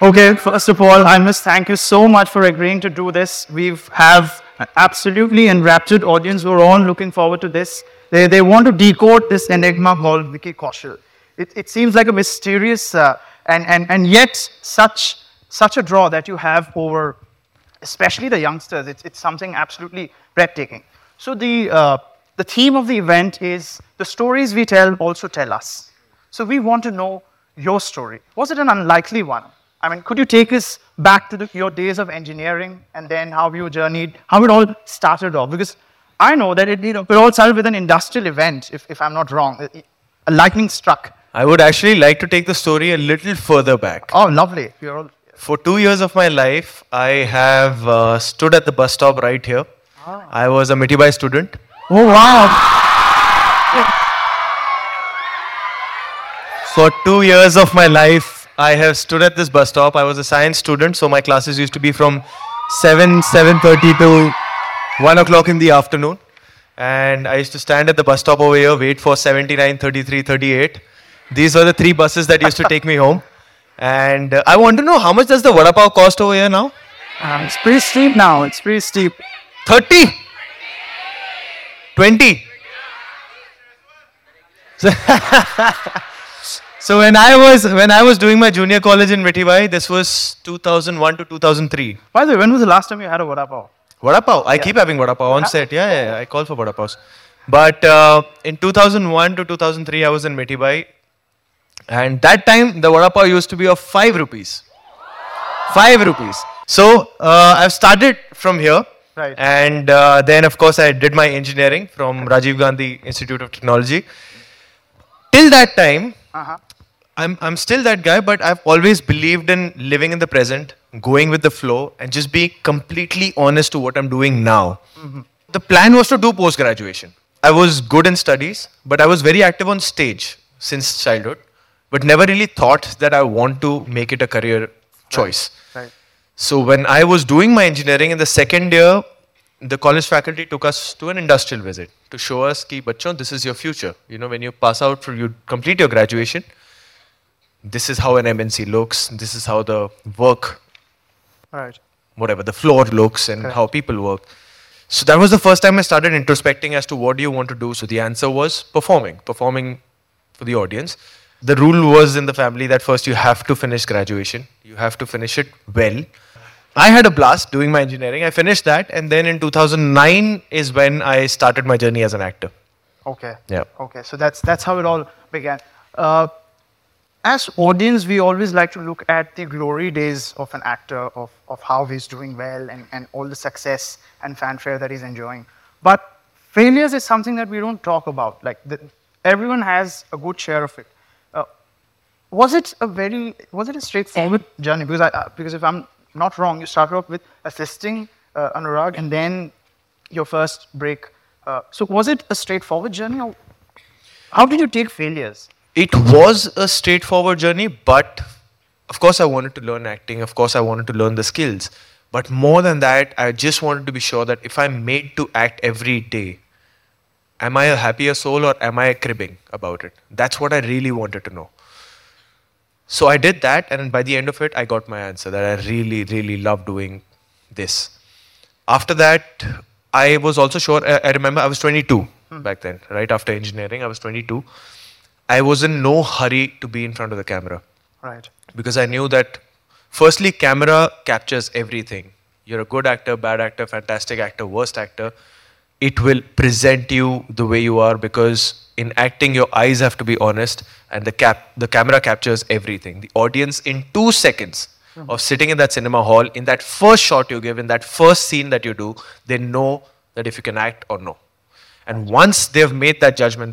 Okay, first of all, I must thank you so much for agreeing to do this. We have an absolutely enraptured audience who are all looking forward to this. They want to decode this enigma called Vicky Kaushal. It seems like a mysterious and yet such a draw that you have over, especially the youngsters. It's something absolutely breathtaking. So the theme of the event is the stories we tell also tell us. So we want to know your story. Was it an unlikely one? I mean, could you take us back to your days of engineering and then how you journeyed, how it all started off? Because I know that it all started with an industrial event, if I'm not wrong. A lightning struck. I would actually like to take the story a little further back. Oh, lovely. You're all, For 2 years of my life, I have stood at the bus stop right here. I was a Mitibai student. oh, wow. For 2 years of my life, I have stood at this bus stop. I was a science student, so my classes used to be from 7:30 to 1 o'clock in the afternoon. And I used to stand at the bus stop over here, wait for 79, 33, 38. These were the three buses that used to take me home. And I want to know, how much does the vada pav cost over here now? It's pretty steep now. It's pretty steep. 30? 20? So when I was doing my junior college in Mitibai, this was 2001 to 2003. By the way, when was the last time you had a vada pav? Vada pav. I keep having vada pav on set. Yeah. I call for vada pavs. But in 2001 to 2003, I was in Mitibai. And that time, the vada pav used to be of 5 rupees. 5 rupees. So I've started from here. Right. And then, of course, I did my engineering from Rajiv Gandhi Institute of Technology. Till that time, I'm still that guy, but I've always believed in living in the present, going with the flow, and just being completely honest to what I'm doing now. The plan was to do post-graduation. I was good in studies, but I was very active on stage since childhood, but never really thought that I want to make it a career choice. Right. So when I was doing my engineering in the second year, the college faculty took us to an industrial visit to show us, ki, bachon, this is your future. You know, when you pass out, you complete your graduation, this is how an MNC looks, this is how the work, Right. whatever, the floor looks and how people work. So that was the first time I started introspecting as to what do you want to do. So the answer was performing for the audience. The rule was in the family that first you have to finish graduation. You have to finish it well. I had a blast doing my engineering. I finished that, and then in 2009 is when I started my journey as an actor. Okay. Yeah. Okay. So that's how it all began. As audience, we always like to look at the glory days of an actor, of how he's doing well and all the success and fanfare that he's enjoying. But failures is something that we don't talk about. Like everyone has a good share of it. Was it a straightforward journey? Because if I'm not wrong, you started off with assisting Anurag and then your first break. So was it a straightforward journey, or how did you take failures? It was a straightforward journey, but of course I wanted to learn acting. Of course I wanted to learn the skills. But more than that, I just wanted to be sure that if I'm made to act every day, am I a happier soul or am I cribbing about it? That's what I really wanted to know. So I did that, and by the end of it, I got my answer that I really, really love doing this. After that, I was also sure, I remember I was 22 back then, right after engineering, I was 22. I was in no hurry to be in front of the camera. Right. Because I knew that, firstly, camera captures everything. You're a good actor, bad actor, fantastic actor, worst actor. It will present you the way you are, because in acting, your eyes have to be honest, and the camera captures everything. The audience, in 2 seconds of sitting in that cinema hall, in that first shot you give, in that first scene that you do, they know that if you can act or no. And once they've made that judgment,